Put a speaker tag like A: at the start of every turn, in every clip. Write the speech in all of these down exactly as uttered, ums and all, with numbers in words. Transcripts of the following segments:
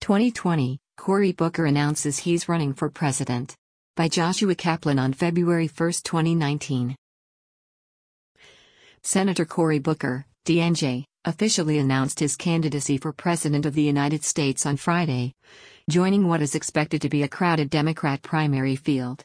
A: twenty twenty, Cory Booker announces he's running for president. By Joshua Kaplan on February first, twenty nineteen. Senator Cory Booker, D N J, officially announced his candidacy for President of the United States on Friday, joining what is expected to be a crowded Democrat primary field.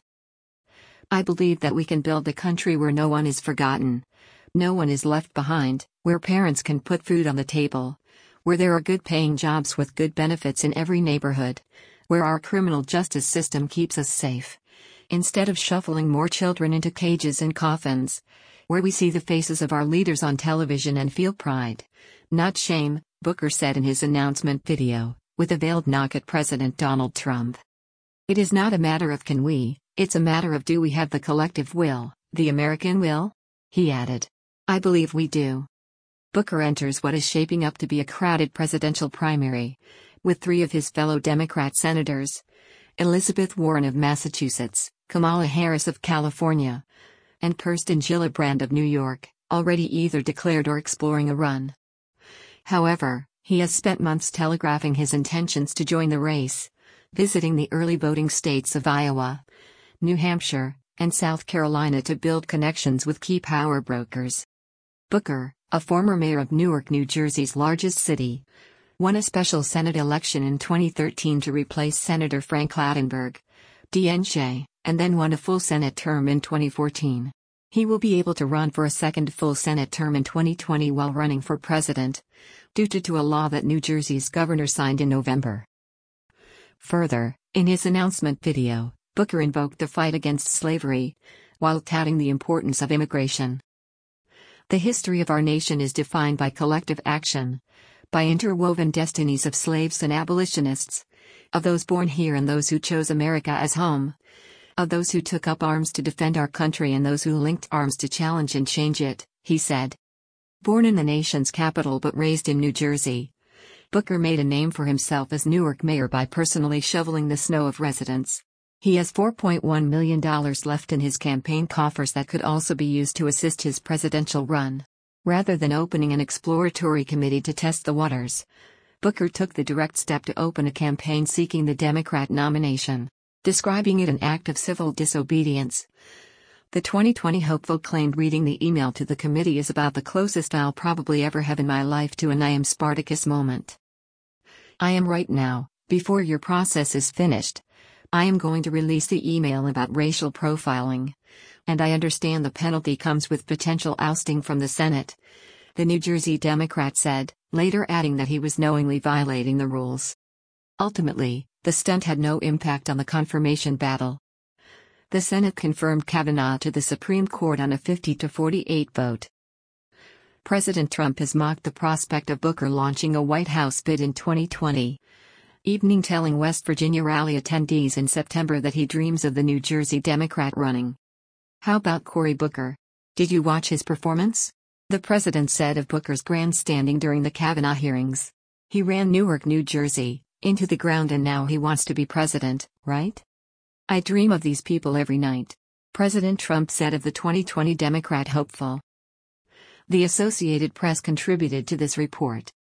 A: "I believe that we can build a country where no one is forgotten, no one is left behind, where parents can put food on the table, where there are good-paying jobs with good benefits in every neighborhood, where our criminal justice system keeps us safe, instead of shuffling more children into cages and coffins, where we see the faces of our leaders on television and feel pride, not shame," Booker said in his announcement video, with a veiled knock at President Donald Trump. "It is not a matter of can we, it's a matter of do we have the collective will, the American will?" he added. "I believe we do." Booker enters what is shaping up to be a crowded presidential primary, with three of his fellow Democrat senators, Elizabeth Warren of Massachusetts, Kamala Harris of California, and Kirsten Gillibrand of New York, already either declared or exploring a run. However, he has spent months telegraphing his intentions to join the race, visiting the early voting states of Iowa, New Hampshire, and South Carolina to build connections with key power brokers. Booker, a former mayor of Newark, New Jersey's largest city, won a special Senate election in twenty thirteen to replace Senator Frank Lautenberg, D N J, and then won a full Senate term in twenty fourteen. He will be able to run for a second full Senate term in twenty twenty while running for president, due to, to a law that New Jersey's governor signed in November. Further, in his announcement video, Booker invoked the fight against slavery, while touting the importance of immigration. "The history of our nation is defined by collective action, by interwoven destinies of slaves and abolitionists, of those born here and those who chose America as home, of those who took up arms to defend our country and those who linked arms to challenge and change it," he said. Born in the nation's capital but raised in New Jersey, Booker made a name for himself as Newark mayor by personally shoveling the snow of residents. He has four point one million dollars left in his campaign coffers that could also be used to assist his presidential run. Rather than opening an exploratory committee to test the waters, Booker took the direct step to open a campaign seeking the Democrat nomination, describing it an act of civil disobedience. The twenty twenty hopeful claimed reading the email to the committee is about the closest I'll probably ever have in my life to an I am Spartacus moment. "I am right now, before your process is finished, I am going to release the email about racial profiling, and I understand the penalty comes with potential ousting from the Senate," the New Jersey Democrat said, later adding that he was knowingly violating the rules. Ultimately, the stunt had no impact on the confirmation battle. The Senate confirmed Kavanaugh to the Supreme Court on a fifty to forty-eight vote. President Trump has mocked the prospect of Booker launching a White House bid in twenty twenty. Evening telling West Virginia rally attendees in September that he dreams of the New Jersey Democrat running. "How about Cory Booker? Did you watch his performance?" the president said of Booker's grandstanding during the Kavanaugh hearings. "He ran Newark, New Jersey, into the ground and now he wants to be president, right? I dream of these people every night," President Trump said of the twenty twenty Democrat hopeful. The Associated Press contributed to this report.